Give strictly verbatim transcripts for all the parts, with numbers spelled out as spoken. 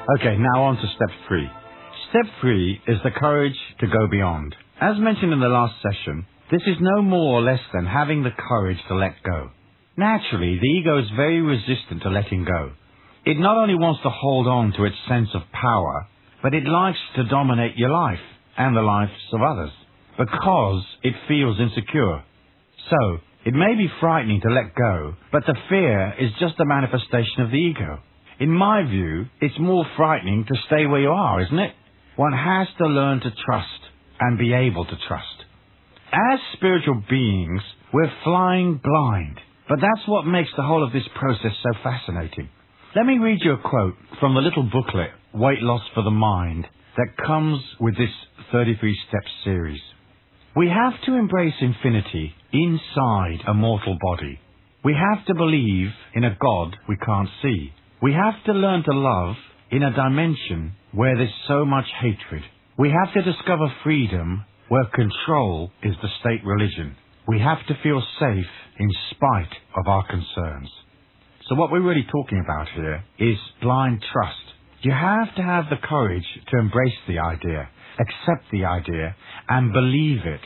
Okay, now on to step three. Step three is the courage to go beyond. As mentioned in the last session, this is no more or less than having the courage to let go. Naturally, the ego is very resistant to letting go. It not only wants to hold on to its sense of power, but it likes to dominate your life and the lives of others, because it feels insecure. So, it may be frightening to let go, but the fear is just a manifestation of the ego. In my view, it's more frightening to stay where you are, isn't it? One has to learn to trust and be able to trust. As spiritual beings, we're flying blind, but that's what makes the whole of this process so fascinating. Let me read you a quote from the little booklet, Weight Loss for the Mind, that comes with this thirty-three step series. We have to embrace infinity inside a mortal body. We have to believe in a God we can't see. We have to learn to love in a dimension where there's so much hatred. We have to discover freedom where control is the state religion. We have to feel safe in spite of our concerns. So what we're really talking about here is blind trust. You have to have the courage to embrace the idea, accept the idea, and believe it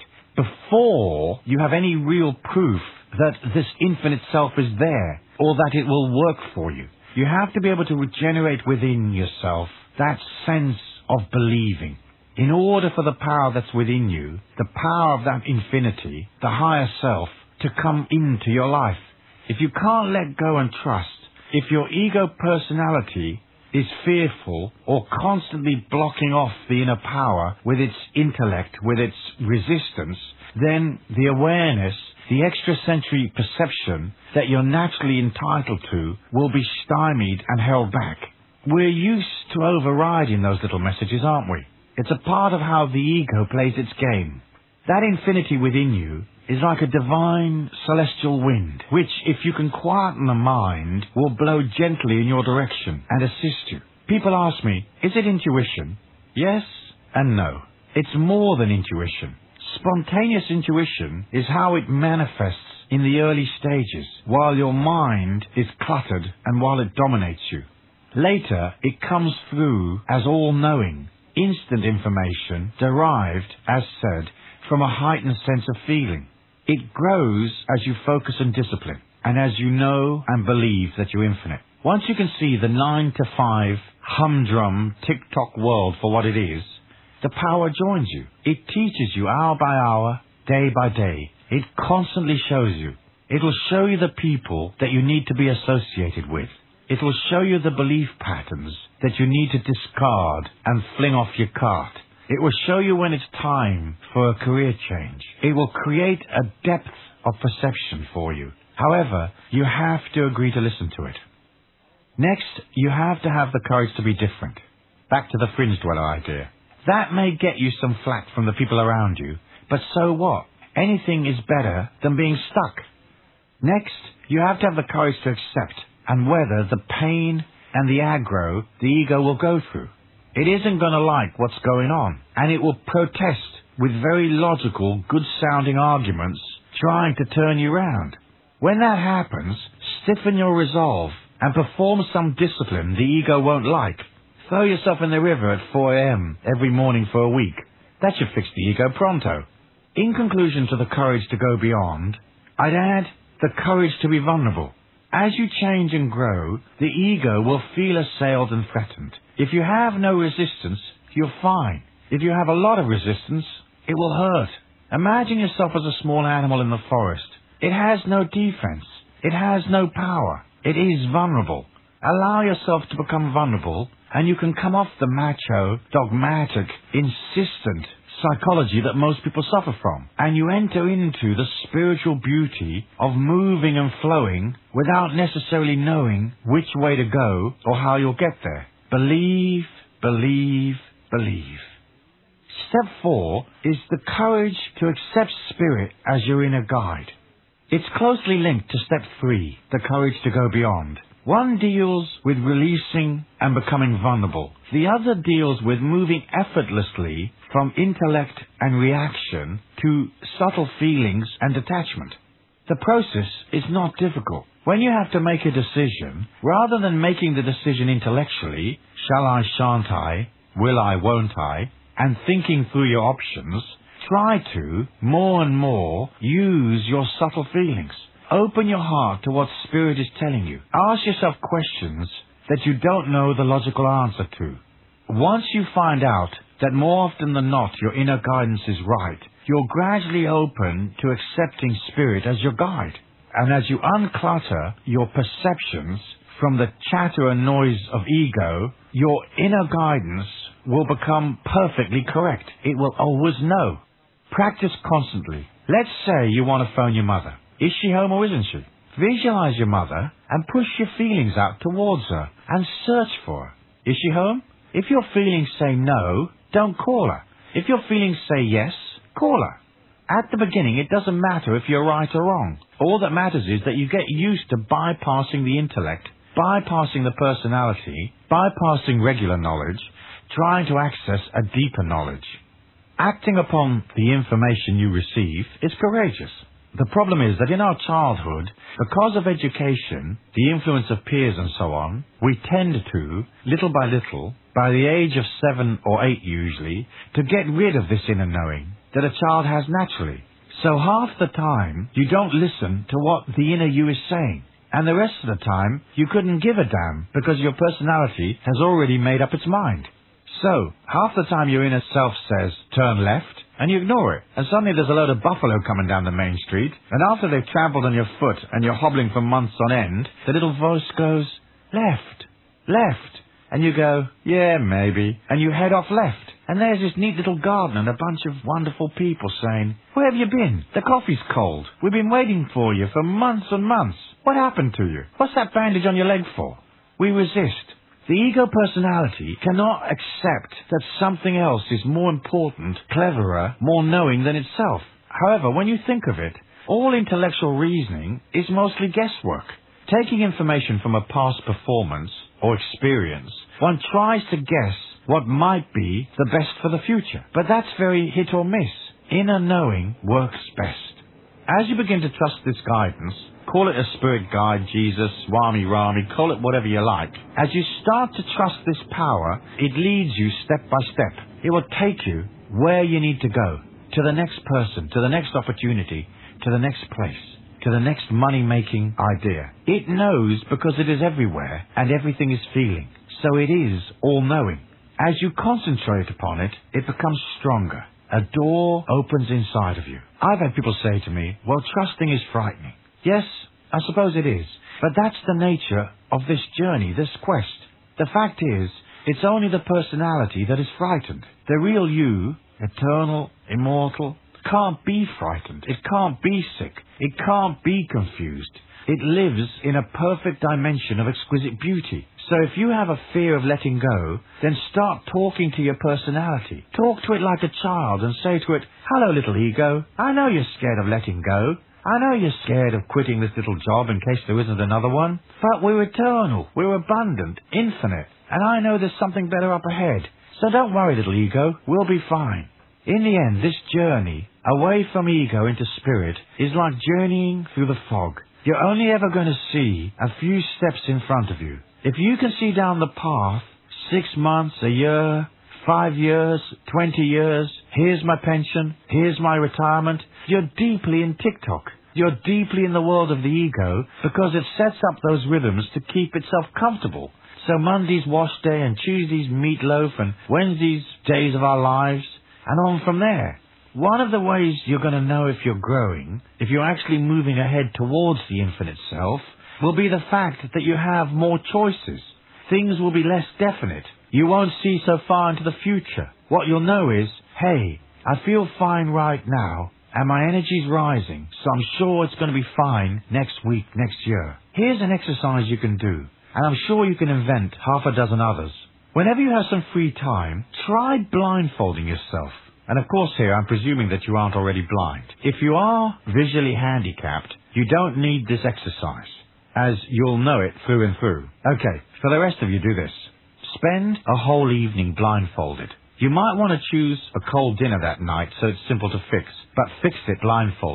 before you have any real proof that this infinite self is there or that it will work for you. You have to be able to regenerate within yourself that sense of believing. In order for the power that's within you, the power of that infinity, the higher self, to come into your life. If you can't let go and trust, if your ego personality is fearful or constantly blocking off the inner power with its intellect, with its resistance, then the awareness, the extrasensory perception that you're naturally entitled to will be stymied and held back. We're used to overriding those little messages, aren't we? It's a part of how the ego plays its game. That infinity within you is like a divine celestial wind, which, if you can quieten the mind, will blow gently in your direction and assist you. People ask me, is it intuition? Yes and no. It's more than intuition. Spontaneous intuition is how it manifests in the early stages, while your mind is cluttered and while it dominates you. Later, it comes through as all-knowing, instant information derived, as said, from a heightened sense of feeling. It grows as you focus on discipline, and as you know and believe that you're infinite. Once you can see the nine to five humdrum tick-tock world for what it is, the power joins you. It teaches you hour by hour, day by day. It constantly shows you. It will show you the people that you need to be associated with. It will show you the belief patterns that you need to discard and fling off your cart. It will show you when it's time for a career change. It will create a depth of perception for you. However, you have to agree to listen to it. Next, you have to have the courage to be different. Back to the fringe dweller idea. That may get you some flack from the people around you, but so what? Anything is better than being stuck. Next, you have to have the courage to accept and weather the pain and the aggro the ego will go through. It isn't going to like what's going on, and it will protest with very logical, good-sounding arguments trying to turn you round. When that happens, stiffen your resolve and perform some discipline the ego won't like. Throw yourself in the river at four a m every morning for a week. That should fix the ego pronto. In conclusion to the courage to go beyond, I'd add the courage to be vulnerable. As you change and grow, the ego will feel assailed and threatened. If you have no resistance, you're fine. If you have a lot of resistance, it will hurt. Imagine yourself as a small animal in the forest. It has no defense. It has no power. It is vulnerable. Allow yourself to become vulnerable, and you can come off the macho, dogmatic, insistent psychology that most people suffer from. And you enter into the spiritual beauty of moving and flowing without necessarily knowing which way to go or how you'll get there. Believe, believe, believe. Step four is the courage to accept spirit as your inner guide. It's closely linked to step three, the courage to go beyond. One deals with releasing and becoming vulnerable. The other deals with moving effortlessly from intellect and reaction to subtle feelings and detachment. The process is not difficult. When you have to make a decision, rather than making the decision intellectually, shall I, shan't I, will I, won't I, and thinking through your options, try to, more and more, use your subtle feelings. Open your heart to what Spirit is telling you. Ask yourself questions that you don't know the logical answer to. Once you find out that more often than not your inner guidance is right, you're gradually open to accepting Spirit as your guide. And as you unclutter your perceptions from the chatter and noise of ego, your inner guidance will become perfectly correct. It will always know. Practice constantly. Let's say you want to phone your mother. Is she home or isn't she? Visualize your mother and push your feelings out towards her and search for her. Is she home? If your feelings say no, don't call her. If your feelings say yes, call her. At the beginning, it doesn't matter if you're right or wrong. All that matters is that you get used to bypassing the intellect, bypassing the personality, bypassing regular knowledge, trying to access a deeper knowledge. Acting upon the information you receive is courageous. The problem is that in our childhood, because of education, the influence of peers and so on, we tend to, little by little, by the age of seven or eight usually, to get rid of this inner knowing that a child has naturally. So half the time, you don't listen to what the inner you is saying. And the rest of the time, you couldn't give a damn because your personality has already made up its mind. So, half the time your inner self says, turn left, and you ignore it. And suddenly there's a load of buffalo coming down the main street, and after they've trampled on your foot and you're hobbling for months on end, the little voice goes, left, left. And you go, yeah, maybe. And you head off left. And there's this neat little garden and a bunch of wonderful people saying, where have you been? The coffee's cold. We've been waiting for you for months and months. What happened to you? What's that bandage on your leg for? We resist. The ego personality cannot accept that something else is more important, cleverer, more knowing than itself. However, when you think of it, all intellectual reasoning is mostly guesswork. Taking information from a past performance or experience, one tries to guess what might be the best for the future. But that's very hit or miss. Inner knowing works best. As you begin to trust this guidance, call it a spirit guide, Jesus, Swami Rami, call it whatever you like. As you start to trust this power, it leads you step by step. It will take you where you need to go, to the next person, to the next opportunity, to the next place, to the next money-making idea. It knows because it is everywhere and everything is feeling. So it is all-knowing. As you concentrate upon it, it becomes stronger. A door opens inside of you. I've had people say to me, well, trusting is frightening. Yes, I suppose it is. But that's the nature of this journey, this quest. The fact is, it's only the personality that is frightened. The real you, eternal, immortal, can't be frightened. It can't be sick. It can't be confused. It lives in a perfect dimension of exquisite beauty. So if you have a fear of letting go, then start talking to your personality. Talk to it like a child and say to it, hello, little ego. I know you're scared of letting go. I know you're scared of quitting this little job in case there isn't another one. But we're eternal. We're abundant, infinite. And I know there's something better up ahead. So don't worry, little ego. We'll be fine. In the end, this journey away from ego into spirit is like journeying through the fog. You're only ever going to see a few steps in front of you. If you can see down the path, six months, a year, five years, twenty years, here's my pension, here's my retirement, you're deeply in TikTok. You're deeply in the world of the ego because it sets up those rhythms to keep itself comfortable. So Monday's wash day and Tuesday's meatloaf and Wednesday's days of our lives and on from there. One of the ways you're going to know if you're growing, if you're actually moving ahead towards the infinite self, will be the fact that you have more choices. Things will be less definite. You won't see so far into the future. What you'll know is, hey, I feel fine right now, and my energy's rising, so I'm sure it's going to be fine next week, next year. Here's an exercise you can do, and I'm sure you can invent half a dozen others. Whenever you have some free time, try blindfolding yourself. And of course here, I'm presuming that you aren't already blind. If you are visually handicapped, you don't need this exercise, as you'll know it through and through. Okay, for the rest of you, do this. Spend a whole evening blindfolded. You might want to choose a cold dinner that night so it's simple to fix, but fix it blindfolded.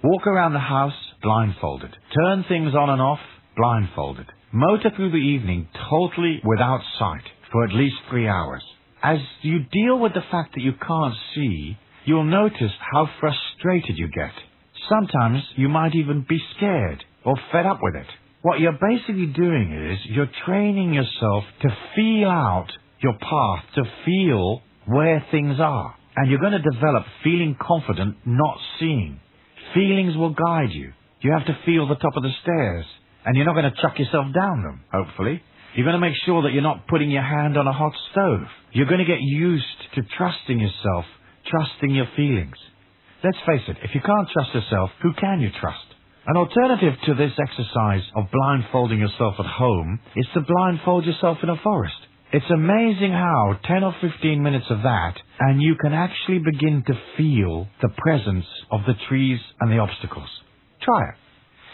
Walk around the house blindfolded. Turn things on and off blindfolded. Motor through the evening totally without sight for at least three hours. As you deal with the fact that you can't see, you'll notice how frustrated you get. Sometimes you might even be scared or fed up with it. What you're basically doing is you're training yourself to feel out your path, to feel where things are. And you're going to develop feeling confident, not seeing. Feelings will guide you. You have to feel the top of the stairs. And you're not going to chuck yourself down them, hopefully. You're going to make sure that you're not putting your hand on a hot stove. You're going to get used to trusting yourself, trusting your feelings. Let's face it, if you can't trust yourself, who can you trust? An alternative to this exercise of blindfolding yourself at home is to blindfold yourself in a forest. It's amazing how ten or fifteen minutes of that, and you can actually begin to feel the presence of the trees and the obstacles. Try it.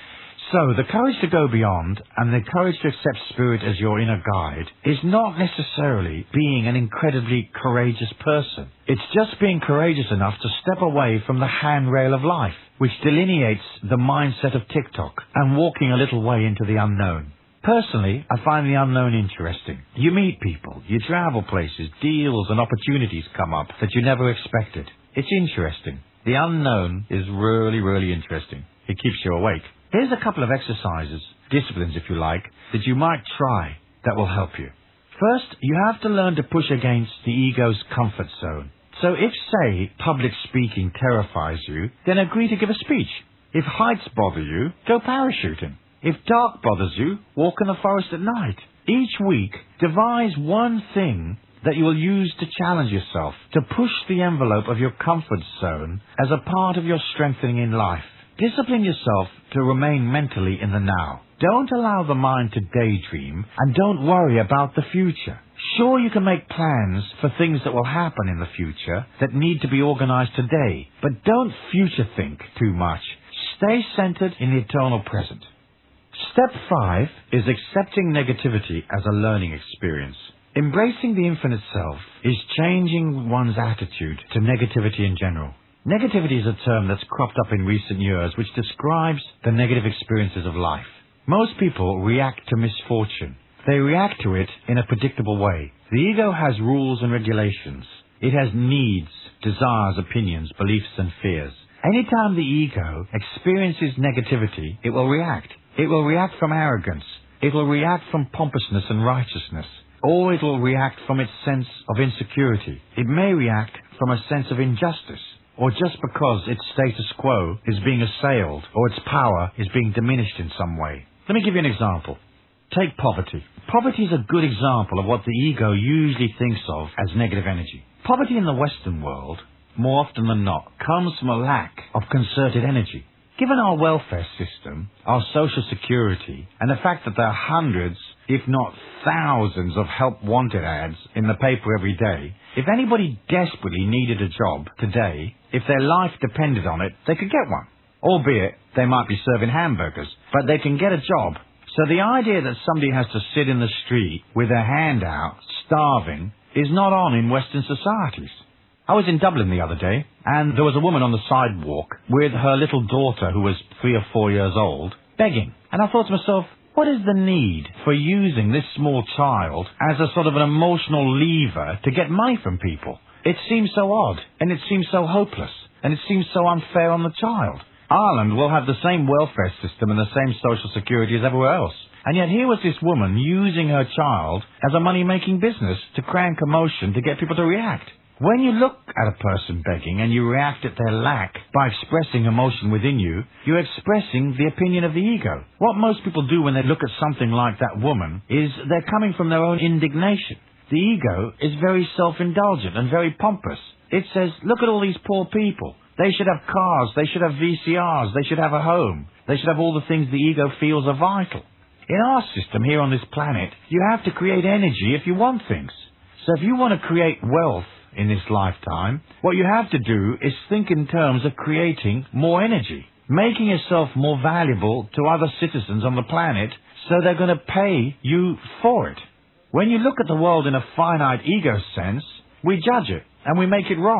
So, the courage to go beyond and the courage to accept spirit as your inner guide is not necessarily being an incredibly courageous person. It's just being courageous enough to step away from the handrail of life, which delineates the mindset of TikTok, and walking a little way into the unknown. Personally, I find the unknown interesting. You meet people, you travel places, deals and opportunities come up that you never expected. It's interesting. The unknown is really, really interesting. It keeps you awake. Here's a couple of exercises, disciplines if you like, that you might try that will help you. First, you have to learn to push against the ego's comfort zone. So if, say, public speaking terrifies you, then agree to give a speech. If heights bother you, go parachuting. If dark bothers you, walk in the forest at night. Each week, devise one thing that you will use to challenge yourself, to push the envelope of your comfort zone as a part of your strengthening in life. Discipline yourself to remain mentally in the now. Don't allow the mind to daydream, and don't worry about the future. Sure, you can make plans for things that will happen in the future that need to be organized today, but don't future think too much. Stay centered in the eternal present. Step five is accepting negativity as a learning experience. Embracing the infinite self is changing one's attitude to negativity in general. Negativity is a term that's cropped up in recent years which describes the negative experiences of life. Most people react to misfortune. They react to it in a predictable way. The ego has rules and regulations. It has needs, desires, opinions, beliefs and fears. Anytime the ego experiences negativity, it will react. It will react from arrogance. It will react from pompousness and righteousness. Or it will react from its sense of insecurity. It may react from a sense of injustice, or just because its status quo is being assailed, or its power is being diminished in some way. Let me give you an example. Take poverty. Poverty is a good example of what the ego usually thinks of as negative energy. Poverty in the Western world, more often than not, comes from a lack of concerted energy. Given our welfare system, our social security, and the fact that there are hundreds, if not thousands, of help wanted ads in the paper every day, if anybody desperately needed a job today, if their life depended on it, they could get one. Albeit, they might be serving hamburgers, but they can get a job. So the idea that somebody has to sit in the street with their hand out, starving, is not on in Western societies. I was in Dublin the other day, and there was a woman on the sidewalk with her little daughter, who was three or four years old, begging. And I thought to myself, what is the need for using this small child as a sort of an emotional lever to get money from people? It seems so odd, and it seems so hopeless, and it seems so unfair on the child. Ireland will have the same welfare system and the same social security as everywhere else. And yet here was this woman using her child as a money-making business to crank emotion to get people to react. When you look at a person begging and you react at their lack by expressing emotion within you, you're expressing the opinion of the ego. What most people do when they look at something like that woman is they're coming from their own indignation. The ego is very self-indulgent and very pompous. It says, look at all these poor people. They should have cars, they should have V C Rs, they should have a home. They should have all the things the ego feels are vital. In our system here on this planet, you have to create energy if you want things. So if you want to create wealth in this lifetime, what you have to do is think in terms of creating more energy, making yourself more valuable to other citizens on the planet so they're going to pay you for it. When you look at the world in a finite ego sense, we judge it and we make it wrong.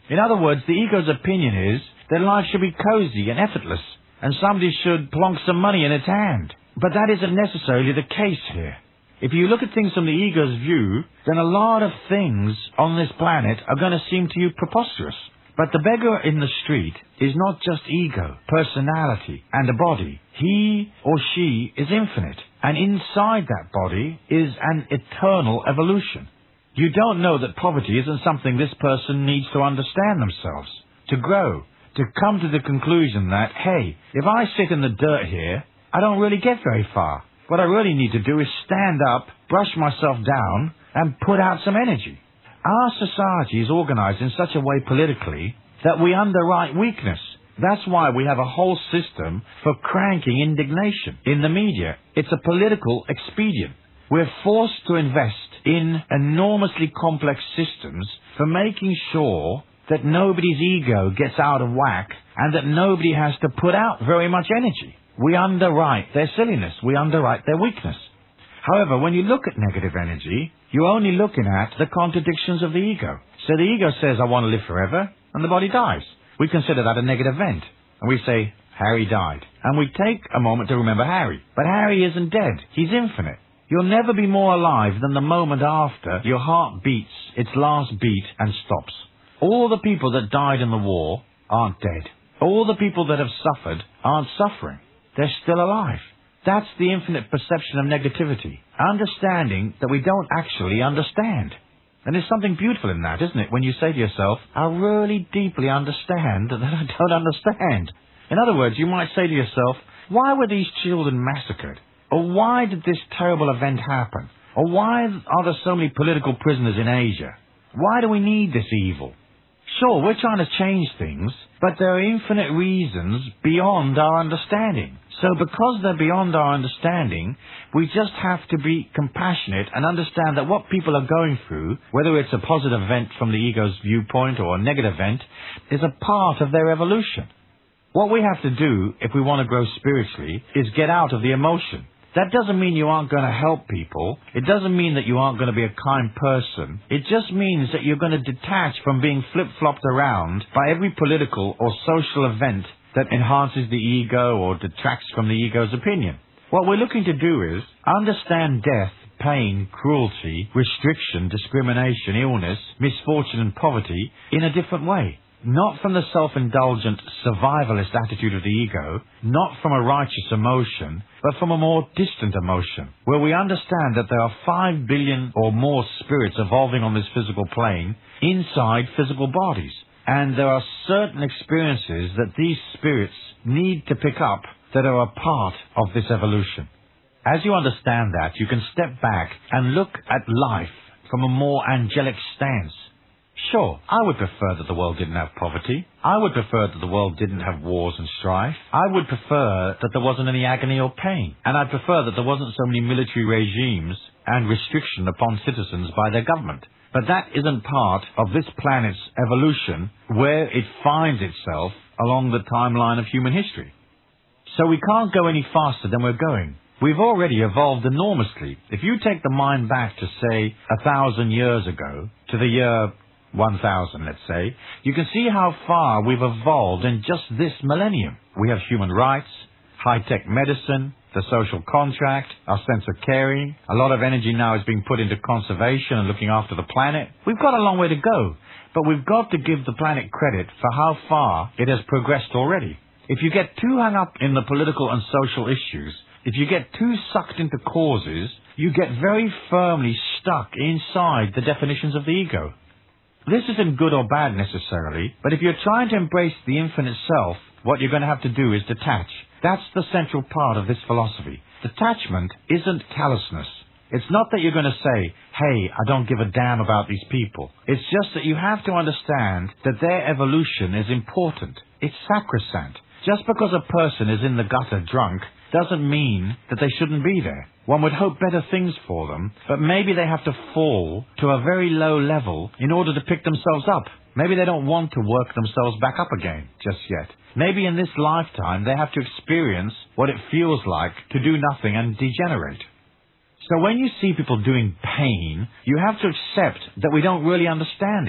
In other words, the ego's opinion is that life should be cozy and effortless, and somebody should plonk some money in its hand. But that isn't necessarily the case here. If you look at things from the ego's view, then a lot of things on this planet are going to seem to you preposterous. But the beggar in the street is not just ego, personality, and a body. He or she is infinite, and inside that body is an eternal evolution. You don't know that poverty isn't something this person needs to understand themselves, to grow, to come to the conclusion that, hey, if I sit in the dirt here, I don't really get very far. What I really need to do is stand up, brush myself down, and put out some energy. Our society is organized in such a way politically that we underwrite weakness. That's why we have a whole system for cranking indignation in the media. It's a political expedient. We're forced to invest in enormously complex systems for making sure that nobody's ego gets out of whack and that nobody has to put out very much energy. We underwrite their silliness. We underwrite their weakness. However, when you look at negative energy, you're only looking at the contradictions of the ego. So the ego says, I want to live forever, and the body dies. We consider that a negative event. And we say, Harry died. And we take a moment to remember Harry. But Harry isn't dead. He's infinite. You'll never be more alive than the moment after your heart beats its last beat and stops. All the people that died in the war aren't dead. All the people that have suffered aren't suffering. They're still alive. That's the infinite perception of negativity. Understanding that we don't actually understand. And there's something beautiful in that, isn't it? When you say to yourself, I really deeply understand that I don't understand. In other words, you might say to yourself, why were these children massacred? Or why did this terrible event happen? Or why are there so many political prisoners in Asia? Why do we need this evil? Sure, we're trying to change things, but there are infinite reasons beyond our understanding. So because they're beyond our understanding, we just have to be compassionate and understand that what people are going through, whether it's a positive event from the ego's viewpoint or a negative event, is a part of their evolution. What we have to do, if we want to grow spiritually, is get out of the emotion. That doesn't mean you aren't going to help people. It doesn't mean that you aren't going to be a kind person. It just means that you're going to detach from being flip-flopped around by every political or social event that enhances the ego or detracts from the ego's opinion. What we're looking to do is understand death, pain, cruelty, restriction, discrimination, illness, misfortune and poverty in a different way. Not from the self-indulgent survivalist attitude of the ego, not from a righteous emotion, but from a more distant emotion, where we understand that there are five billion or more spirits evolving on this physical plane inside physical bodies. And there are certain experiences that these spirits need to pick up that are a part of this evolution. As you understand that, you can step back and look at life from a more angelic stance. Sure, I would prefer that the world didn't have poverty. I would prefer that the world didn't have wars and strife. I would prefer that there wasn't any agony or pain. And I'd prefer that there wasn't so many military regimes and restriction upon citizens by their government. But that isn't part of this planet's evolution where it finds itself along the timeline of human history. So we can't go any faster than we're going. We've already evolved enormously. If you take the mind back to, say, a thousand years ago, to the year one thousand, let's say, you can see how far we've evolved in just this millennium. We have human rights, high-tech medicine, the social contract, our sense of caring. A lot of energy now is being put into conservation and looking after the planet. We've got a long way to go, but we've got to give the planet credit for how far it has progressed already. If you get too hung up in the political and social issues, if you get too sucked into causes, you get very firmly stuck inside the definitions of the ego. This isn't good or bad necessarily, but if you're trying to embrace the infinite self, what you're going to have to do is detach. That's the central part of this philosophy. Detachment isn't callousness. It's not that you're going to say, hey, I don't give a damn about these people. It's just that you have to understand that their evolution is important. It's sacrosanct. Just because a person is in the gutter drunk doesn't mean that they shouldn't be there. One would hope better things for them, but maybe they have to fall to a very low level in order to pick themselves up. Maybe they don't want to work themselves back up again just yet. Maybe in this lifetime they have to experience what it feels like to do nothing and degenerate. So when you see people doing pain, you have to accept that we don't really understand it.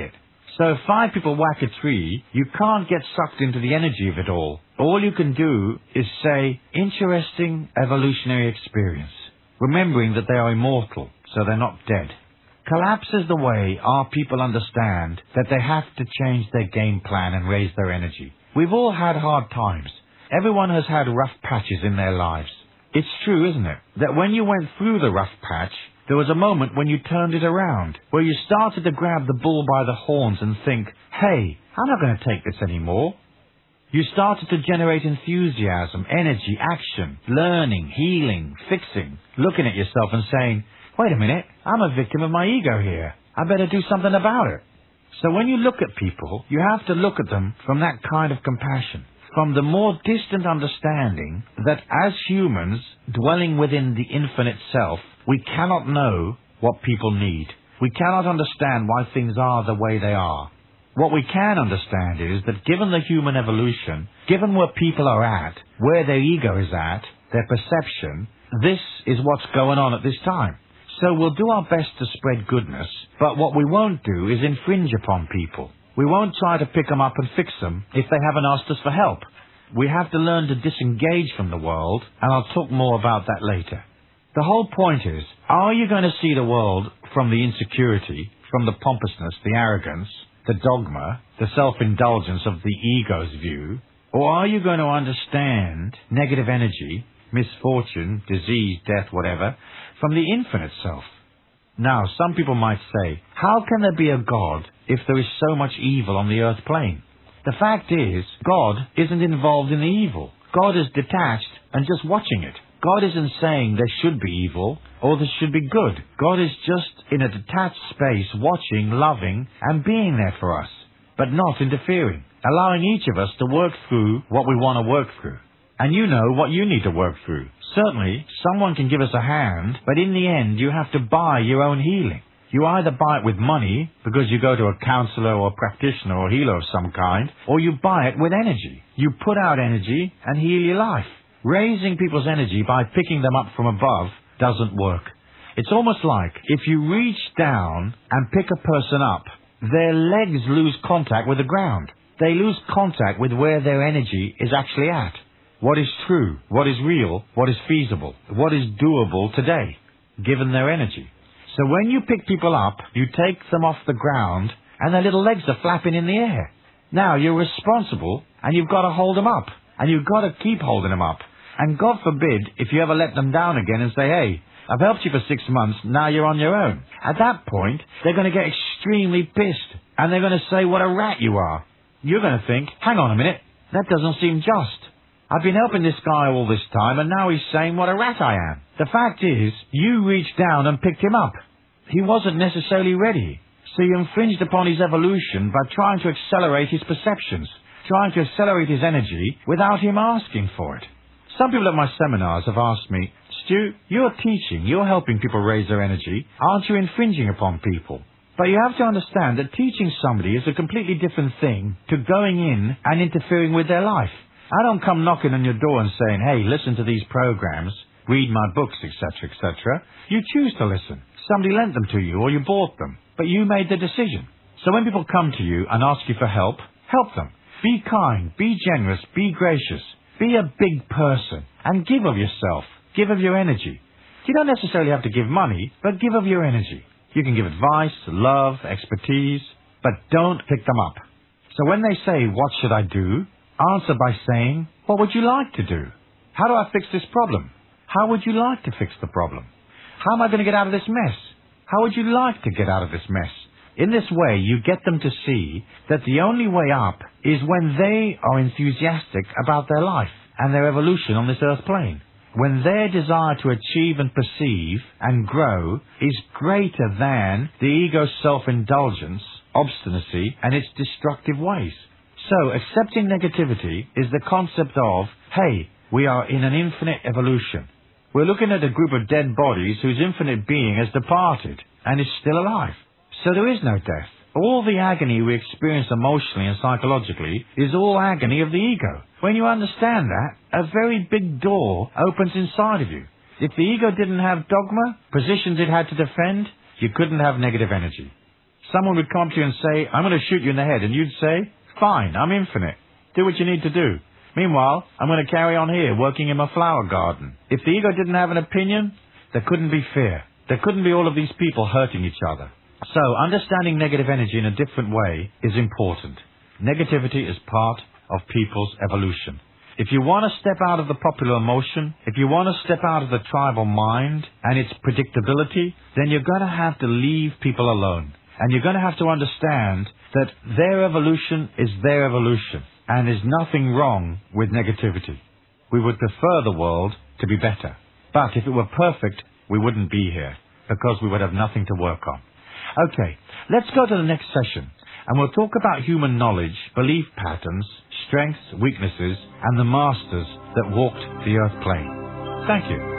So if five people whack a tree, you can't get sucked into the energy of it all. All you can do is say, interesting evolutionary experience, remembering that they are immortal, so they're not dead. Collapse is the way our people understand that they have to change their game plan and raise their energy. We've all had hard times. Everyone has had rough patches in their lives. It's true, isn't it, that when you went through the rough patch, there was a moment when you turned it around, where you started to grab the bull by the horns and think, hey, I'm not going to take this anymore. You started to generate enthusiasm, energy, action, learning, healing, fixing, looking at yourself and saying, wait a minute, I'm a victim of my ego here. I better do something about it. So when you look at people, you have to look at them from that kind of compassion, from the more distant understanding that as humans dwelling within the infinite self, we cannot know what people need. We cannot understand why things are the way they are. What we can understand is that given the human evolution, given where people are at, where their ego is at, their perception, this is what's going on at this time. So we'll do our best to spread goodness, but what we won't do is infringe upon people. We won't try to pick them up and fix them if they haven't asked us for help. We have to learn to disengage from the world, and I'll talk more about that later. The whole point is, are you going to see the world from the insecurity, from the pompousness, the arrogance, the dogma, the self-indulgence of the ego's view, or are you going to understand negative energy, misfortune, disease, death, whatever, from the infinite self? Now, some people might say, how can there be a God if there is so much evil on the earth plane? The fact is, God isn't involved in the evil. God is detached and just watching it. God isn't saying there should be evil or there should be good. God is just in a detached space watching, loving, and being there for us, but not interfering, allowing each of us to work through what we want to work through. And you know what you need to work through. Certainly, someone can give us a hand, but in the end, you have to buy your own healing. You either buy it with money, because you go to a counselor or a practitioner or healer of some kind, or you buy it with energy. You put out energy and heal your life. Raising people's energy by picking them up from above doesn't work. It's almost like if you reach down and pick a person up, their legs lose contact with the ground. They lose contact with where their energy is actually at. What is true, what is real, what is feasible, what is doable today, given their energy. So when you pick people up, you take them off the ground and their little legs are flapping in the air. Now you're responsible and you've got to hold them up and you've got to keep holding them up. And God forbid if you ever let them down again and say, hey, I've helped you for six months, now you're on your own. At that point, they're going to get extremely pissed and they're going to say what a rat you are. You're going to think, hang on a minute, that doesn't seem just. I've been helping this guy all this time and now he's saying what a rat I am. The fact is, you reached down and picked him up. He wasn't necessarily ready. So you infringed upon his evolution by trying to accelerate his perceptions, trying to accelerate his energy without him asking for it. Some people at my seminars have asked me, Stu, you're teaching, you're helping people raise their energy. Aren't you infringing upon people? But you have to understand that teaching somebody is a completely different thing to going in and interfering with their life. I don't come knocking on your door and saying, hey, listen to these programs, read my books, et cetera, et cetera. You choose to listen. Somebody lent them to you or you bought them, but you made the decision. So when people come to you and ask you for help, help them. Be kind, be generous, be gracious, be a big person and give of yourself, give of your energy. You don't necessarily have to give money, but give of your energy. You can give advice, love, expertise, but don't pick them up. So when they say, what should I do? Answer by saying, what would you like to do? How do I fix this problem? How would you like to fix the problem? How am I going to get out of this mess? How would you like to get out of this mess? In this way, you get them to see that the only way up is when they are enthusiastic about their life and their evolution on this earth plane. When their desire to achieve and perceive and grow is greater than the ego's self-indulgence, obstinacy, and its destructive ways. So, accepting negativity is the concept of, hey, we are in an infinite evolution. We're looking at a group of dead bodies whose infinite being has departed and is still alive. So there is no death. All the agony we experience emotionally and psychologically is all agony of the ego. When you understand that, a very big door opens inside of you. If the ego didn't have dogma, positions it had to defend, you couldn't have negative energy. Someone would come to you and say, I'm going to shoot you in the head, and you'd say, fine, I'm infinite. Do what you need to do. Meanwhile, I'm going to carry on here, working in my flower garden. If the ego didn't have an opinion, there couldn't be fear. There couldn't be all of these people hurting each other. So, understanding negative energy in a different way is important. Negativity is part of people's evolution. If you want to step out of the popular emotion, if you want to step out of the tribal mind and its predictability, then you're going to have to leave people alone. And you're going to have to understand that their evolution is their evolution, and there's nothing wrong with negativity. We would prefer the world to be better. But if it were perfect, we wouldn't be here, because we would have nothing to work on. Okay, let's go to the next session, and we'll talk about human knowledge, belief patterns, strengths, weaknesses, and the masters that walked the earth plane. Thank you.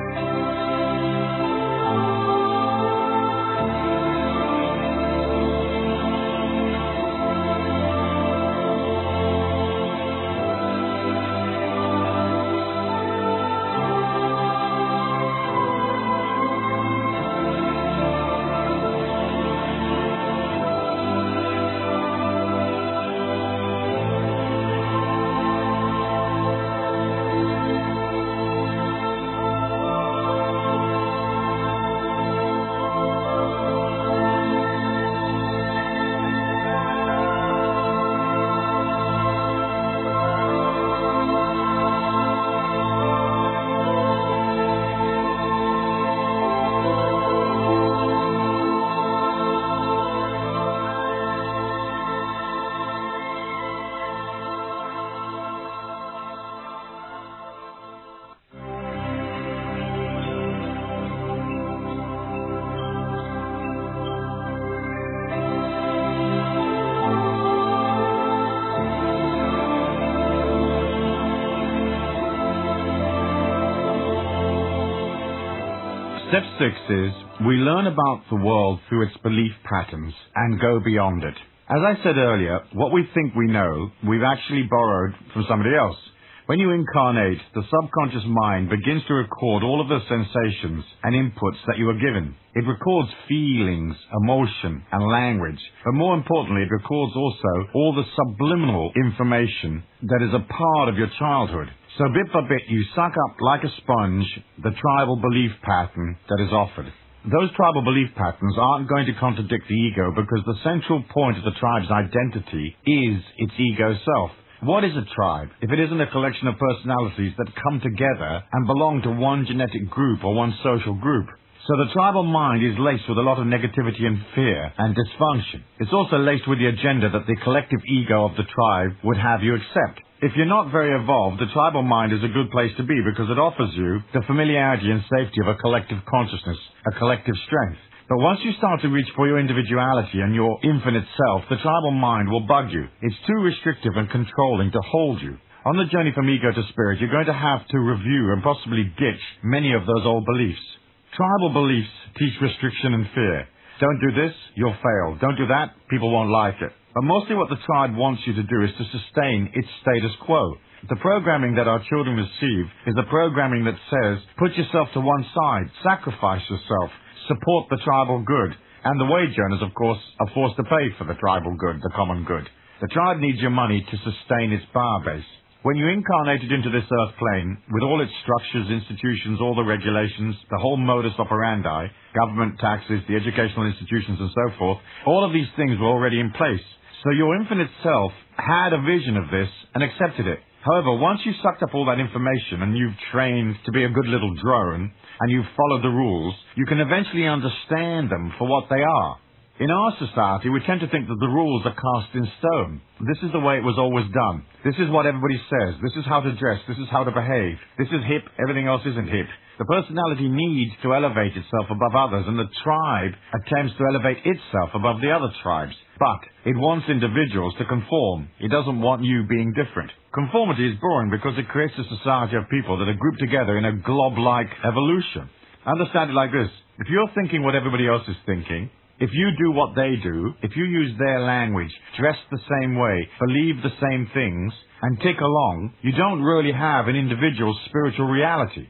Step six is, we learn about the world through its belief patterns and go beyond it. As I said earlier, what we think we know, we've actually borrowed from somebody else. When you incarnate, the subconscious mind begins to record all of the sensations and inputs that you are given. It records feelings, emotion, and language. But more importantly, it records also all the subliminal information that is a part of your childhood. So bit by bit, you suck up like a sponge the tribal belief pattern that is offered. Those tribal belief patterns aren't going to contradict the ego, because the central point of the tribe's identity is its ego self. What is a tribe if it isn't a collection of personalities that come together and belong to one genetic group or one social group? So the tribal mind is laced with a lot of negativity and fear and dysfunction. It's also laced with the agenda that the collective ego of the tribe would have you accept. If you're not very evolved, the tribal mind is a good place to be, because it offers you the familiarity and safety of a collective consciousness, a collective strength. But once you start to reach for your individuality and your infinite self, the tribal mind will bug you. It's too restrictive and controlling to hold you. On the journey from ego to spirit, you're going to have to review and possibly ditch many of those old beliefs. Tribal beliefs teach restriction and fear. Don't do this, you'll fail. Don't do that, people won't like it. But mostly what the tribe wants you to do is to sustain its status quo. The programming that our children receive is the programming that says, put yourself to one side, sacrifice yourself, support the tribal good. And the wage earners, of course, are forced to pay for the tribal good, the common good. The tribe needs your money to sustain its power base. When you incarnated into this earth plane, with all its structures, institutions, all the regulations, the whole modus operandi, government, taxes, the educational institutions and so forth, all of these things were already in place. So your infinite self had a vision of this and accepted it. However, once you've sucked up all that information and you've trained to be a good little drone and you've followed the rules, you can eventually understand them for what they are. In our society, we tend to think that the rules are cast in stone. This is the way it was always done. This is what everybody says. This is how to dress. This is how to behave. This is hip. Everything else isn't hip. The personality needs to elevate itself above others, and the tribe attempts to elevate itself above the other tribes. But it wants individuals to conform. It doesn't want you being different. Conformity is boring because it creates a society of people that are grouped together in a glob-like evolution. Understand it like this. If you're thinking what everybody else is thinking, if you do what they do, if you use their language, dress the same way, believe the same things, and tick along, you don't really have an individual spiritual reality.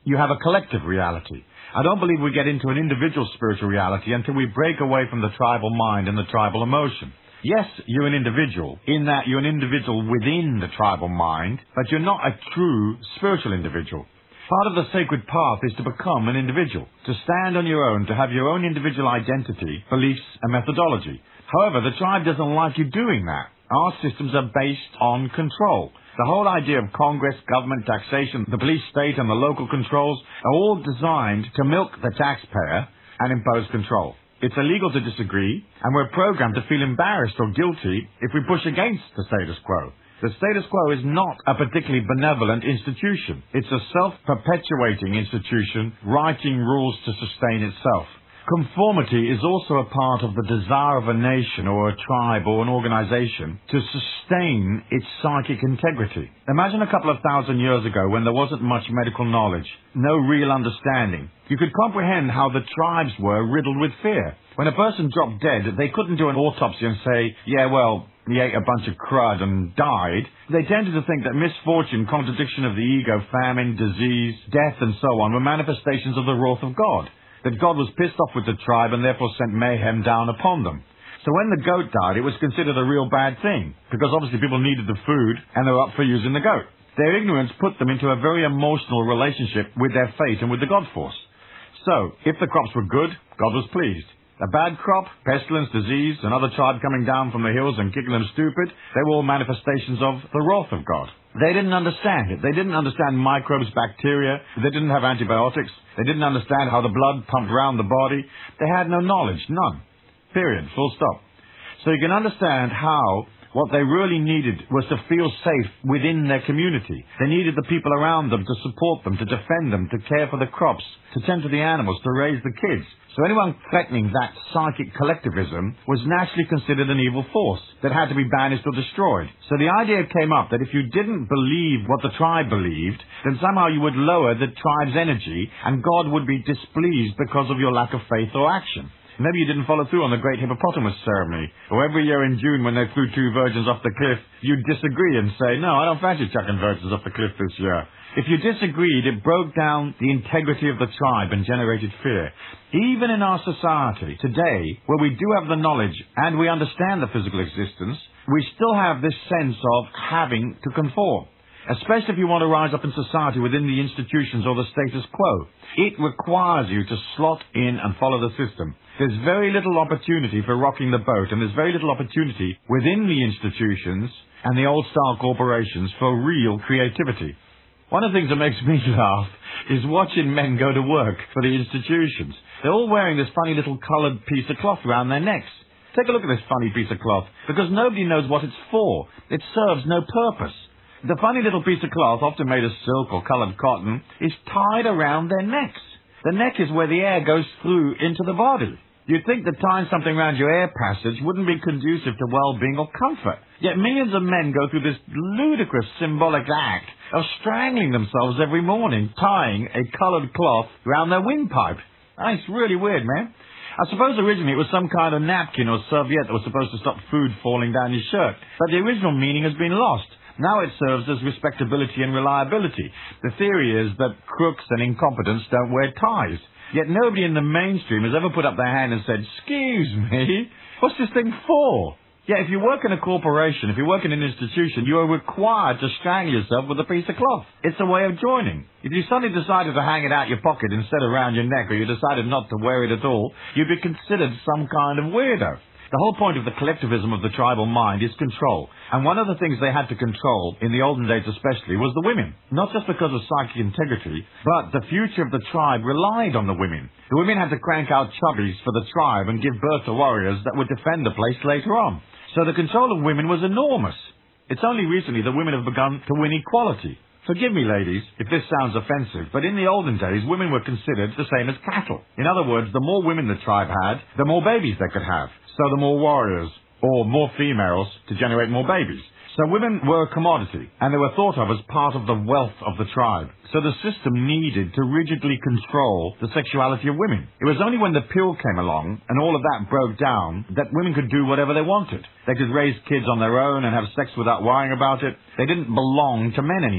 you have a collective reality. I don't believe we get into an individual spiritual reality until we break away from the tribal mind and the tribal emotion. Yes, you're an individual, in that you're an individual within the tribal mind, but you're not a true spiritual individual. Part of the sacred path is to become an individual, to stand on your own, to have your own individual identity, beliefs, and methodology. However, the tribe doesn't like you doing that. Our systems are based on control. The whole idea of Congress, government, taxation, the police state, and the local controls are all designed to milk the taxpayer and impose control. It's illegal to disagree, and we're programmed to feel embarrassed or guilty if we push against the status quo. The status quo is not a particularly benevolent institution. It's a self-perpetuating institution, writing rules to sustain itself. Conformity is also a part of the desire of a nation or a tribe or an organization to sustain its psychic integrity. Imagine a couple of thousand years ago when there wasn't much medical knowledge, no real understanding. You could comprehend how the tribes were riddled with fear. When a person dropped dead, they couldn't do an autopsy and say, yeah, well, he ate a bunch of crud and died. They tended to think that misfortune, contradiction of the ego, famine, disease, death, and so on were manifestations of the wrath of God. That God was pissed off with the tribe and therefore sent mayhem down upon them. So when the goat died, it was considered a real bad thing, because obviously people needed the food and they were up for using the goat. Their ignorance put them into a very emotional relationship with their fate and with the God force. So, if the crops were good, God was pleased. A bad crop, pestilence, disease, another tribe coming down from the hills and kicking them stupid, they were all manifestations of the wrath of God. They didn't understand it. They didn't understand microbes, bacteria. They didn't have antibiotics. They didn't understand how the blood pumped around the body. They had no knowledge, none. Period. Full stop. So you can understand how what they really needed was to feel safe within their community. They needed the people around them to support them, to defend them, to care for the crops, to tend to the animals, to raise the kids. So anyone threatening that psychic collectivism was naturally considered an evil force that had to be banished or destroyed. So the idea came up that if you didn't believe what the tribe believed, then somehow you would lower the tribe's energy and God would be displeased because of your lack of faith or action. Maybe you didn't follow through on the great hippopotamus ceremony. Or every year in June when they threw two virgins off the cliff, you'd disagree and say, no, I don't fancy chucking virgins off the cliff this year. If you disagreed, it broke down the integrity of the tribe and generated fear. Even in our society today, where we do have the knowledge and we understand the physical existence, we still have this sense of having to conform. Especially if you want to rise up in society within the institutions or the status quo. It requires you to slot in and follow the system. There's very little opportunity for rocking the boat, and there's very little opportunity within the institutions and the old-style corporations for real creativity. One of the things that makes me laugh is watching men go to work for the institutions. They're all wearing this funny little coloured piece of cloth around their necks. Take a look at this funny piece of cloth, because nobody knows what it's for. It serves no purpose. The funny little piece of cloth, often made of silk or coloured cotton, is tied around their necks. The neck is where the air goes through into the body. You'd think that tying something around your air passage wouldn't be conducive to well-being or comfort. Yet millions of men go through this ludicrous symbolic act of strangling themselves every morning, tying a coloured cloth around their windpipe. Ah, it's really weird, man. I suppose originally it was some kind of napkin or serviette that was supposed to stop food falling down your shirt, but the original meaning has been lost. Now it serves as respectability and reliability. The theory is that crooks and incompetents don't wear ties. Yet nobody in the mainstream has ever put up their hand and said, "Excuse me, what's this thing for?" Yeah, if you work in a corporation, if you work in an institution, you are required to strangle yourself with a piece of cloth. It's a way of joining. If you suddenly decided to hang it out your pocket instead of around your neck, or you decided not to wear it at all, you'd be considered some kind of weirdo. The whole point of the collectivism of the tribal mind is control. And one of the things they had to control, in the olden days especially, was the women. Not just because of psychic integrity, but the future of the tribe relied on the women. The women had to crank out chubbies for the tribe and give birth to warriors that would defend the place later on. So the control of women was enormous. It's only recently that women have begun to win equality. Forgive me, ladies, if this sounds offensive, but in the olden days, women were considered the same as cattle. In other words, the more women the tribe had, the more babies they could have. So the more warriors, or more females, to generate more babies. So women were a commodity, and they were thought of as part of the wealth of the tribe. So the system needed to rigidly control the sexuality of women. It was only when the pill came along, and all of that broke down, that women could do whatever they wanted. They could raise kids on their own and have sex without worrying about it. They didn't belong to men anymore.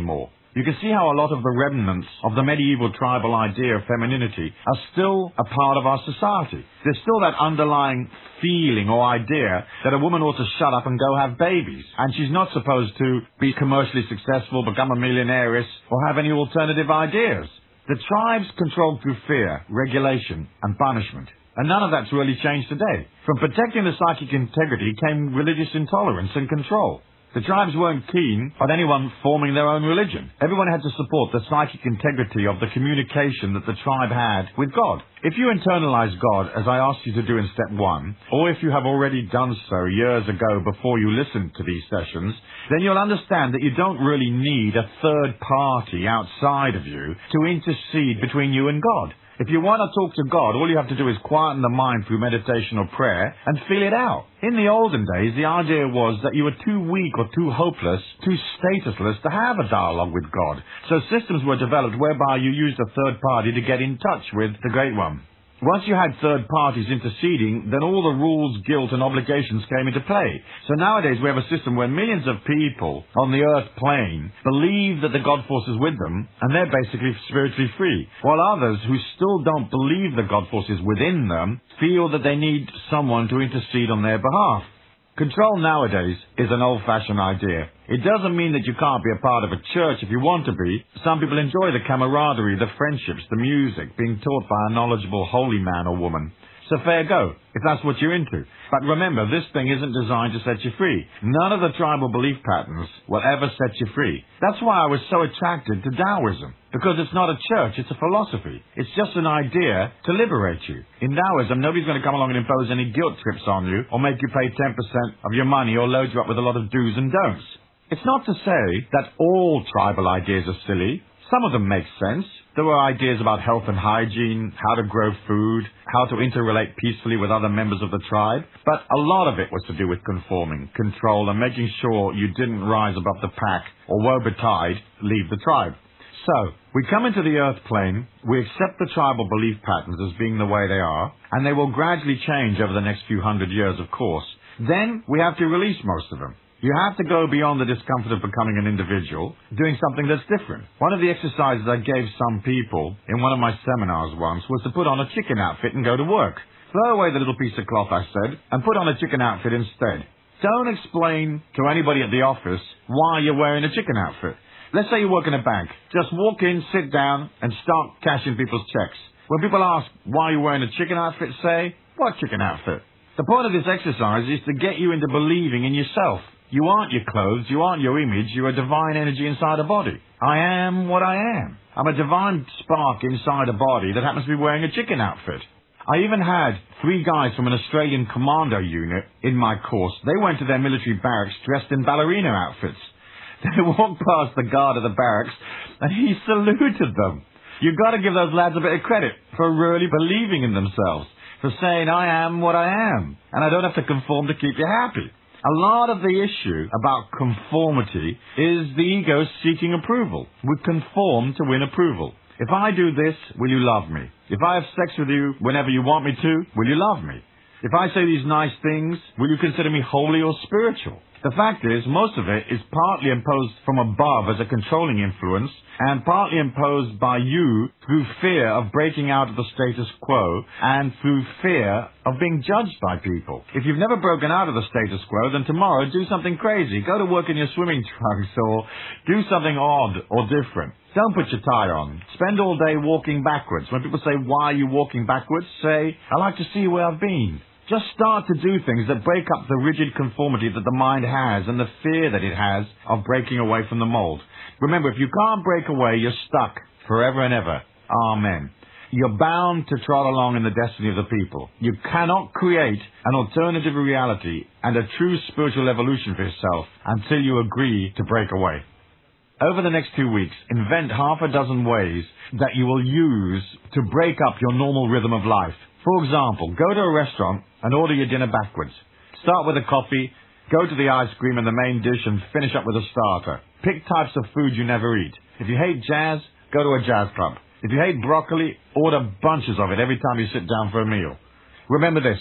You can see how a lot of the remnants of the medieval tribal idea of femininity are still a part of our society. There's still that underlying feeling or idea that a woman ought to shut up and go have babies, and she's not supposed to be commercially successful, become a millionairess, or have any alternative ideas. The tribes controlled through fear, regulation, and punishment. And none of that's really changed today. From protecting the psychic integrity came religious intolerance and control. The tribes weren't keen on anyone forming their own religion. Everyone had to support the psychic integrity of the communication that the tribe had with God. If you internalize God, as I asked you to do in step one, or if you have already done so years ago before you listened to these sessions, then you'll understand that you don't really need a third party outside of you to intercede between you and God. If you want to talk to God, all you have to do is quieten the mind through meditation or prayer and feel it out. In the olden days, the idea was that you were too weak or too hopeless, too statusless to have a dialogue with God. So systems were developed whereby you used a third party to get in touch with the Great One. Once you had third parties interceding, then all the rules, guilt, and obligations came into play. So nowadays we have a system where millions of people on the earth plane believe that the God force is with them, and they're basically spiritually free, while others who still don't believe the God force is within them feel that they need someone to intercede on their behalf. Control nowadays is an old-fashioned idea. It doesn't mean that you can't be a part of a church if you want to be. Some people enjoy the camaraderie, the friendships, the music, being taught by a knowledgeable holy man or woman. So fair go, if that's what you're into. But remember, this thing isn't designed to set you free. None of the tribal belief patterns will ever set you free. That's why I was so attracted to Taoism. Because it's not a church, it's a philosophy. It's just an idea to liberate you. In Taoism, nobody's going to come along and impose any guilt trips on you, or make you pay ten percent of your money, or load you up with a lot of do's and don'ts. It's not to say that all tribal ideas are silly. Some of them make sense. There were ideas about health and hygiene, how to grow food, how to interrelate peacefully with other members of the tribe. But a lot of it was to do with conforming, control, and making sure you didn't rise above the pack, or woe betide, leave the tribe. So, we come into the earth plane, we accept the tribal belief patterns as being the way they are, and they will gradually change over the next few hundred years, of course. Then, we have to release most of them. You have to go beyond the discomfort of becoming an individual, doing something that's different. One of the exercises I gave some people in one of my seminars once was to put on a chicken outfit and go to work. Throw away the little piece of cloth, I said, and put on a chicken outfit instead. Don't explain to anybody at the office why you're wearing a chicken outfit. Let's say you work in a bank. Just walk in, sit down, and start cashing people's checks. When people ask why you're wearing a chicken outfit, say, what chicken outfit? The point of this exercise is to get you into believing in yourself. You aren't your clothes, you aren't your image, you're a divine energy inside a body. I am what I am. I'm a divine spark inside a body that happens to be wearing a chicken outfit. I even had three guys from an Australian commando unit in my course. They went to their military barracks dressed in ballerina outfits. They walked past the guard of the barracks and he saluted them. You've got to give those lads a bit of credit for really believing in themselves, for saying, I am what I am, and I don't have to conform to keep you happy. A lot of the issue about conformity is the ego seeking approval. We conform to win approval. If I do this, will you love me? If I have sex with you whenever you want me to, will you love me? If I say these nice things, will you consider me holy or spiritual? The fact is, most of it is partly imposed from above as a controlling influence, and partly imposed by you through fear of breaking out of the status quo, and through fear of being judged by people. If you've never broken out of the status quo, then tomorrow do something crazy. Go to work in your swimming trunks, or do something odd or different. Don't put your tie on. Spend all day walking backwards. When people say, why are you walking backwards? Say, I like to see where I've been. Just start to do things that break up the rigid conformity that the mind has and the fear that it has of breaking away from the mold. Remember, if you can't break away, you're stuck forever and ever. Amen. You're bound to trot along in the destiny of the people. You cannot create an alternative reality and a true spiritual evolution for yourself until you agree to break away. Over the next two weeks, invent half a dozen ways that you will use to break up your normal rhythm of life. For example, go to a restaurant and order your dinner backwards. Start with a coffee, go to the ice cream and the main dish, and finish up with a starter. Pick types of food you never eat. If you hate jazz, go to a jazz club. If you hate broccoli, order bunches of it every time you sit down for a meal. Remember this,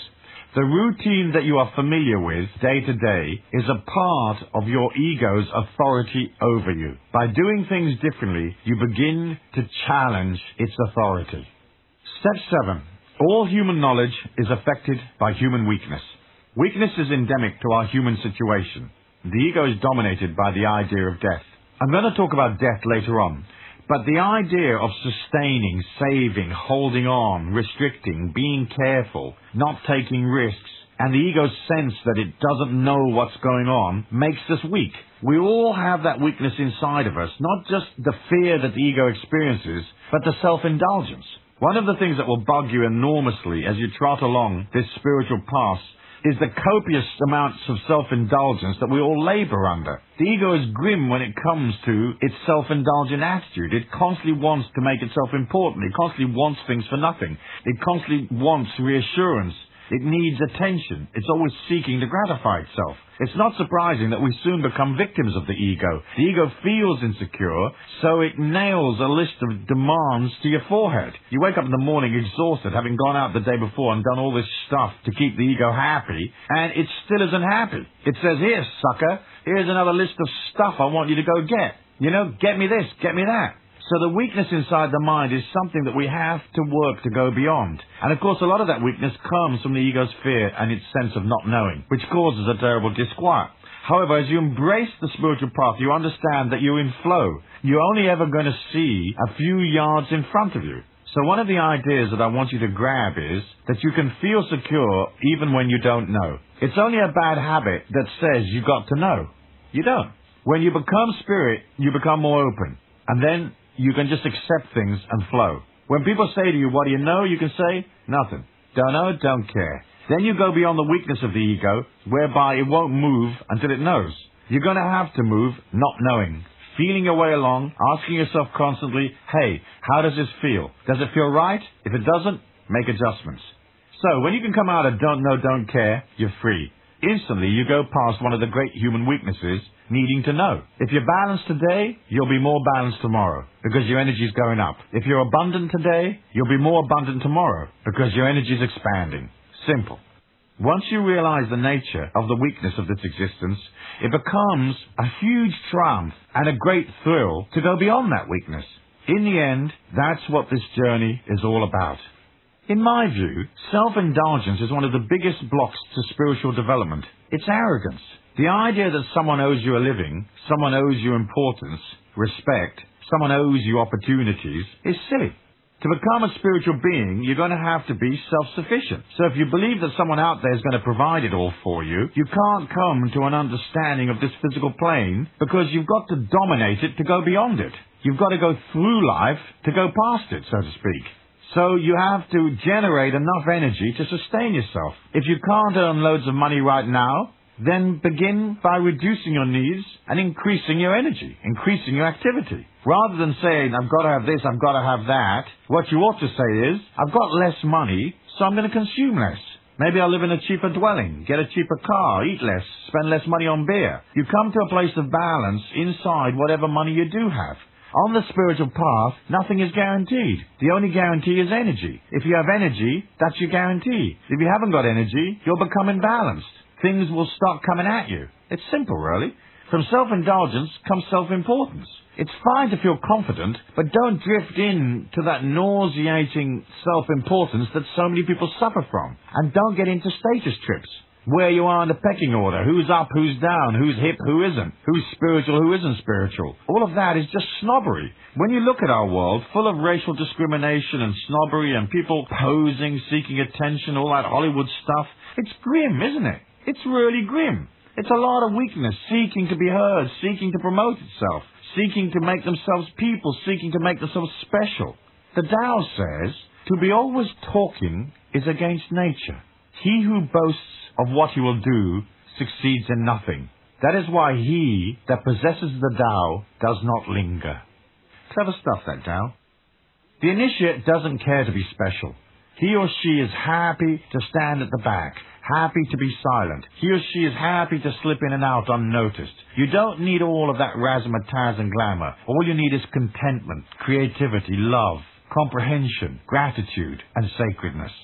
The routine that you are familiar with day to day is a part of your ego's authority over you. By doing things differently, you begin to challenge its authority. Step seven. All human knowledge is affected by human weakness. Weakness is endemic to our human situation. The ego is dominated by the idea of death. I'm going to talk about death later on, but the idea of sustaining, saving, holding on, restricting, being careful, not taking risks, and the ego's sense that it doesn't know what's going on makes us weak. We all have that weakness inside of us, not just the fear that the ego experiences, but the self-indulgence. One of the things that will bug you enormously as you trot along this spiritual path is the copious amounts of self-indulgence that we all labor under. The ego is grim when it comes to its self-indulgent attitude. It constantly wants to make itself important. It constantly wants things for nothing. It constantly wants reassurance. It needs attention. It's always seeking to gratify itself. It's not surprising that we soon become victims of the ego. The ego feels insecure, so it nails a list of demands to your forehead. You wake up in the morning exhausted, having gone out the day before and done all this stuff to keep the ego happy, and it still isn't happy. It says, here, sucker, here's another list of stuff I want you to go get. You know, get me this, get me that. So the weakness inside the mind is something that we have to work to go beyond. And of course, a lot of that weakness comes from the ego's fear and its sense of not knowing, which causes a terrible disquiet. However, as you embrace the spiritual path, you understand that you're in flow. You're only ever going to see a few yards in front of you. So one of the ideas that I want you to grab is that you can feel secure even when you don't know. It's only a bad habit that says you got to know. You don't. When you become spirit, you become more open. And then you can just accept things and flow. When people say to you, what do you know? You can say, nothing. Don't know, don't care. Then you go beyond the weakness of the ego, whereby it won't move until it knows. You're going to have to move not knowing. Feeling your way along, asking yourself constantly, hey, how does this feel? Does it feel right? If it doesn't, make adjustments. So when you can come out of don't know, don't care, you're free. Instantly, you go past one of the great human weaknesses, needing to know. If you're balanced today, you'll be more balanced tomorrow because your energy is going up. If you're abundant today, you'll be more abundant tomorrow because your energy is expanding. Simple. Once you realize the nature of the weakness of this existence, it becomes a huge triumph and a great thrill to go beyond that weakness. In the end, that's what this journey is all about. In my view, self-indulgence is one of the biggest blocks to spiritual development. It's arrogance. The idea that someone owes you a living, someone owes you importance, respect, someone owes you opportunities is silly. To become a spiritual being, you're going to have to be self-sufficient. So if you believe that someone out there is going to provide it all for you, you can't come to an understanding of this physical plane because you've got to dominate it to go beyond it. You've got to go through life to go past it, so to speak. So you have to generate enough energy to sustain yourself. If you can't earn loads of money right now, then begin by reducing your needs and increasing your energy, increasing your activity. Rather than saying, I've got to have this, I've got to have that, what you ought to say is, I've got less money, so I'm going to consume less. Maybe I'll live in a cheaper dwelling, get a cheaper car, eat less, spend less money on beer. You come to a place of balance inside whatever money you do have. On the spiritual path, nothing is guaranteed. The only guarantee is energy. If you have energy, that's your guarantee. If you haven't got energy, you'll become imbalanced. Things will start coming at you. It's simple, really. From self-indulgence comes self-importance. It's fine to feel confident, but don't drift in to that nauseating self-importance that so many people suffer from. And don't get into status trips, where you are in the pecking order, who's up, who's down, who's hip, who isn't, who's spiritual, who isn't spiritual. All of that is just snobbery. When you look at our world, full of racial discrimination and snobbery and people posing, seeking attention, all that Hollywood stuff, it's grim, isn't it? It's really grim. It's a lot of weakness, seeking to be heard, seeking to promote itself, seeking to make themselves people, seeking to make themselves special. The Tao says, to be always talking is against nature. He who boasts of what he will do succeeds in nothing. That is why he that possesses the Tao does not linger. Clever stuff, that Tao. The initiate doesn't care to be special. He or she is happy to stand at the back, happy to be silent. He or she is happy to slip in and out unnoticed. You don't need all of that razzmatazz and glamour. All you need is contentment, creativity, love, comprehension, gratitude, and sacredness.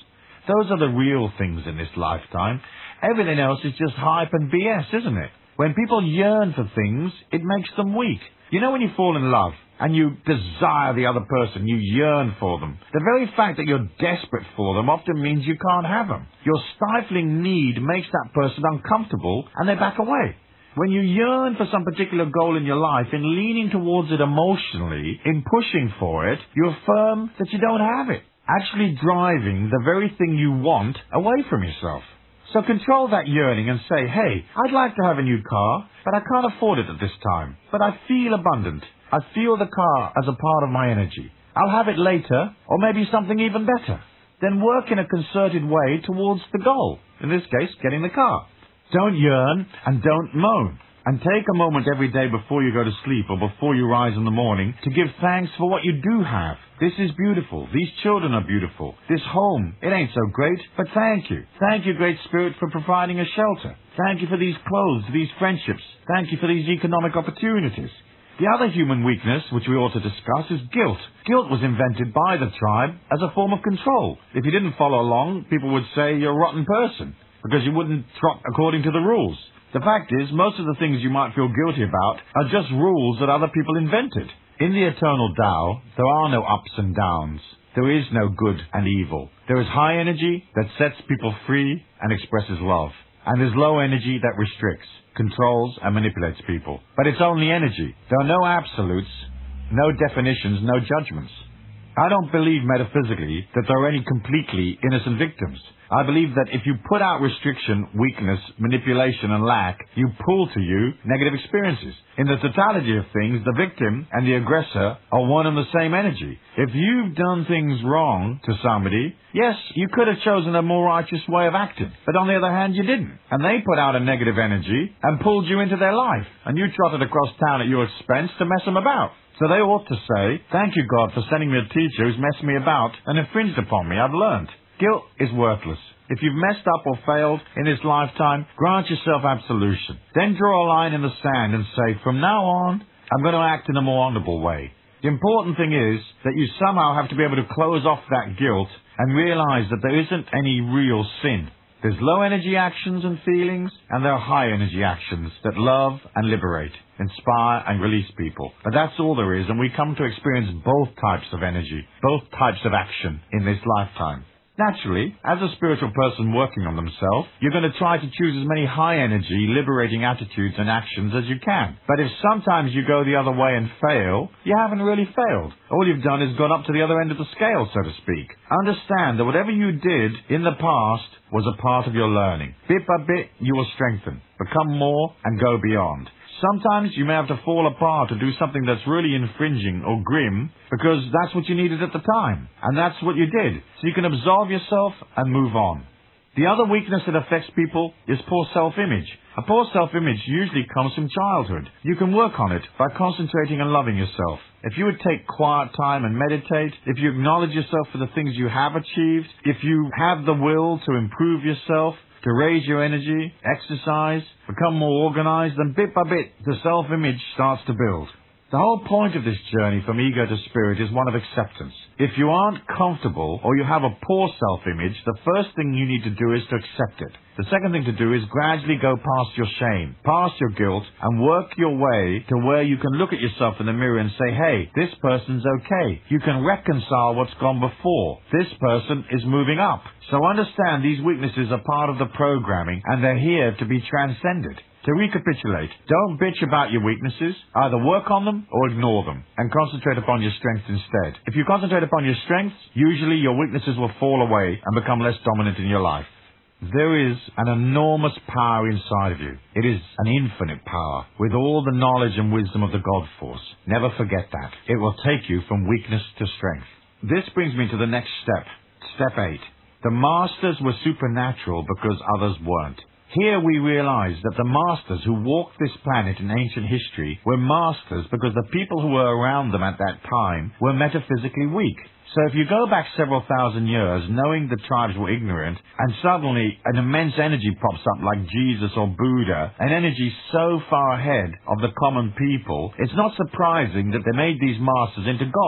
Those are the real things in this lifetime. Everything else is just hype and B S, isn't it? When people yearn for things, it makes them weak. You know when you fall in love and you desire the other person, you yearn for them. The very fact that you're desperate for them often means you can't have them. Your stifling need makes that person uncomfortable and they back away. When you yearn for some particular goal in your life, in leaning towards it emotionally, in pushing for it, you affirm that you don't have it, actually driving the very thing you want away from yourself. So control that yearning and say, hey, I'd like to have a new car, but I can't afford it at this time. But I feel abundant. I feel the car as a part of my energy. I'll have it later, or maybe something even better. Then work in a concerted way towards the goal, in this case, getting the car. Don't yearn and don't moan. And take a moment every day before you go to sleep or before you rise in the morning to give thanks for what you do have. This is beautiful. These children are beautiful. This home, it ain't so great, but thank you. Thank you, Great Spirit, for providing a shelter. Thank you for these clothes, these friendships. Thank you for these economic opportunities. The other human weakness, which we ought to discuss, is guilt. Guilt was invented by the tribe as a form of control. If you didn't follow along, people would say you're a rotten person because you wouldn't trot according to the rules. The fact is, most of the things you might feel guilty about are just rules that other people invented. In the eternal Tao, there are no ups and downs. There is no good and evil. There is high energy that sets people free and expresses love. And there's low energy that restricts, controls, and manipulates people. But it's only energy. There are no absolutes, no definitions, no judgments. I don't believe metaphysically that there are any completely innocent victims. I believe that if you put out restriction, weakness, manipulation, and lack, you pull to you negative experiences. In the totality of things, the victim and the aggressor are one and the same energy. If you've done things wrong to somebody, yes, you could have chosen a more righteous way of acting. But on the other hand, you didn't. And they put out a negative energy and pulled you into their life. And you trotted across town at your expense to mess them about. So they ought to say, thank you, God, for sending me a teacher who's messed me about and infringed upon me. I've learned. Guilt is worthless. If you've messed up or failed in this lifetime, grant yourself absolution. Then draw a line in the sand and say, from now on, I'm going to act in a more honorable way. The important thing is that you somehow have to be able to close off that guilt and realize that there isn't any real sin. There's low energy actions and feelings, and there are high energy actions that love and liberate, inspire and release people. But that's all there is, and we come to experience both types of energy, both types of action in this lifetime. Naturally, as a spiritual person working on themselves, you're going to try to choose as many high-energy, liberating attitudes and actions as you can. But if sometimes you go the other way and fail, you haven't really failed. All you've done is gone up to the other end of the scale, so to speak. Understand that whatever you did in the past was a part of your learning. Bit by bit, you will strengthen, become more, and go beyond. Sometimes you may have to fall apart to do something that's really infringing or grim because that's what you needed at the time. And that's what you did. So you can absolve yourself and move on. The other weakness that affects people is poor self-image. A poor self-image usually comes from childhood. You can work on it by concentrating and loving yourself. If you would take quiet time and meditate, if you acknowledge yourself for the things you have achieved, if you have the will to improve yourself, to raise your energy, exercise, become more organized, then bit by bit the self-image starts to build. The whole point of this journey from ego to spirit is one of acceptance. If you aren't comfortable or you have a poor self-image, the first thing you need to do is to accept it. The second thing to do is gradually go past your shame, past your guilt, and work your way to where you can look at yourself in the mirror and say, hey, this person's okay. You can reconcile what's gone before. This person is moving up. So understand these weaknesses are part of the programming and they're here to be transcended. To recapitulate, don't bitch about your weaknesses. Either work on them or ignore them and concentrate upon your strengths instead. If you concentrate upon your strengths, usually your weaknesses will fall away and become less dominant in your life. There is an enormous power inside of you. It is an infinite power with all the knowledge and wisdom of the God Force. Never forget that. It will take you from weakness to strength. This brings me to the next step. Step eight. The masters were supernatural because others weren't. Here we realize that the masters who walked this planet in ancient history were masters because the people who were around them at that time were metaphysically weak. So if you go back several thousand years knowing the tribes were ignorant and suddenly an immense energy pops up like Jesus or Buddha, an energy so far ahead of the common people, it's not surprising that they made these masters into gods.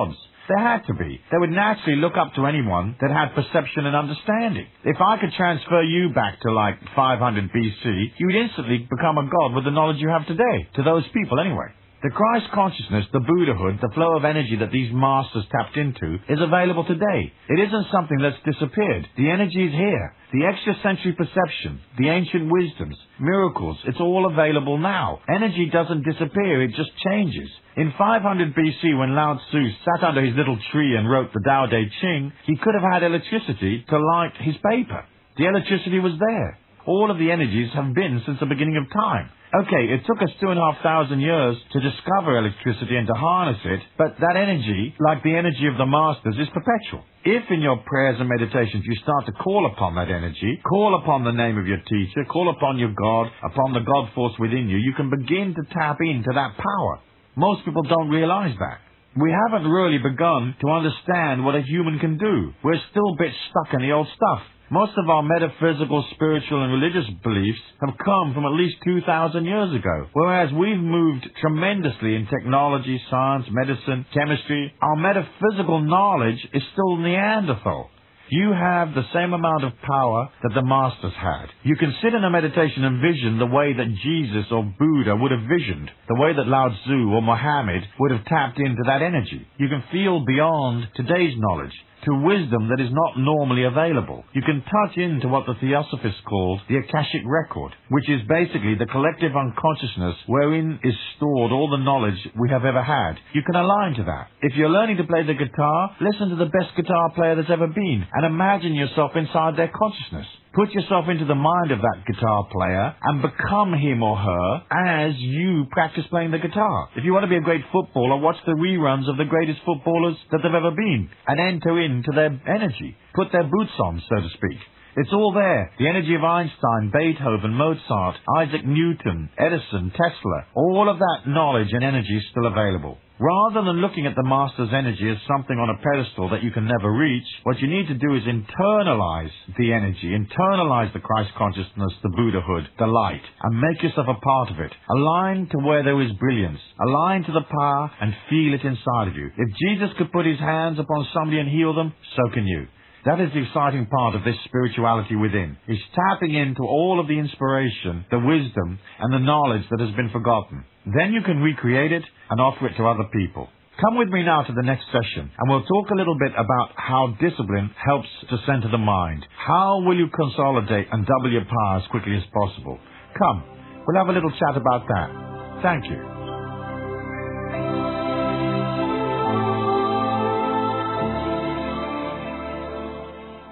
There had to be. They would naturally look up to anyone that had perception and understanding. If I could transfer you back to like five hundred B C, you'd instantly become a god with the knowledge you have today. To those people anyway. The Christ consciousness, the Buddhahood, the flow of energy that these masters tapped into is available today. It isn't something that's disappeared. The energy is here. The extrasensory perception, the ancient wisdoms, miracles, it's all available now. Energy doesn't disappear, it just changes. In five hundred B C, when Lao Tzu sat under his little tree and wrote the Tao Te Ching, he could have had electricity to light his paper. The electricity was there. All of the energies have been since the beginning of time. Okay, it took us two and a half thousand years to discover electricity and to harness it, but that energy, like the energy of the masters, is perpetual. If in your prayers and meditations you start to call upon that energy, call upon the name of your teacher, call upon your God, upon the God force within you, you can begin to tap into that power. Most people don't realize that. We haven't really begun to understand what a human can do. We're still a bit stuck in the old stuff. Most of our metaphysical, spiritual and religious beliefs have come from at least two thousand years ago, whereas we've moved tremendously in technology, science, medicine, chemistry. Our metaphysical knowledge is still Neanderthal. You have the same amount of power that the masters had. You can sit in a meditation and vision the way that Jesus or Buddha would have visioned, the way that Lao Tzu or Mohammed would have tapped into that energy. You can feel beyond today's knowledge, to wisdom that is not normally available. You can touch into what the Theosophists called the Akashic Record, which is basically the collective unconsciousness wherein is stored all the knowledge we have ever had. You can align to that. If you're learning to play the guitar, listen to the best guitar player that's ever been and imagine yourself inside their consciousness. Put yourself into the mind of that guitar player and become him or her as you practice playing the guitar. If you want to be a great footballer, watch the reruns of the greatest footballers that they've ever been and enter into their energy. Put their boots on, so to speak. It's all there. The energy of Einstein, Beethoven, Mozart, Isaac Newton, Edison, Tesla. All of that knowledge and energy is still available. Rather than looking at the master's energy as something on a pedestal that you can never reach, what you need to do is internalize the energy, internalize the Christ consciousness, the Buddhahood, the light, and make yourself a part of it. Align to where there is brilliance. Align to the power and feel it inside of you. If Jesus could put his hands upon somebody and heal them, so can you. That is the exciting part of this spirituality within, is tapping into all of the inspiration, the wisdom, and the knowledge that has been forgotten. Then you can recreate it and offer it to other people. Come with me now to the next session, and we'll talk a little bit about how discipline helps to center the mind. How will you consolidate and double your power as quickly as possible? Come, we'll have a little chat about that. Thank you.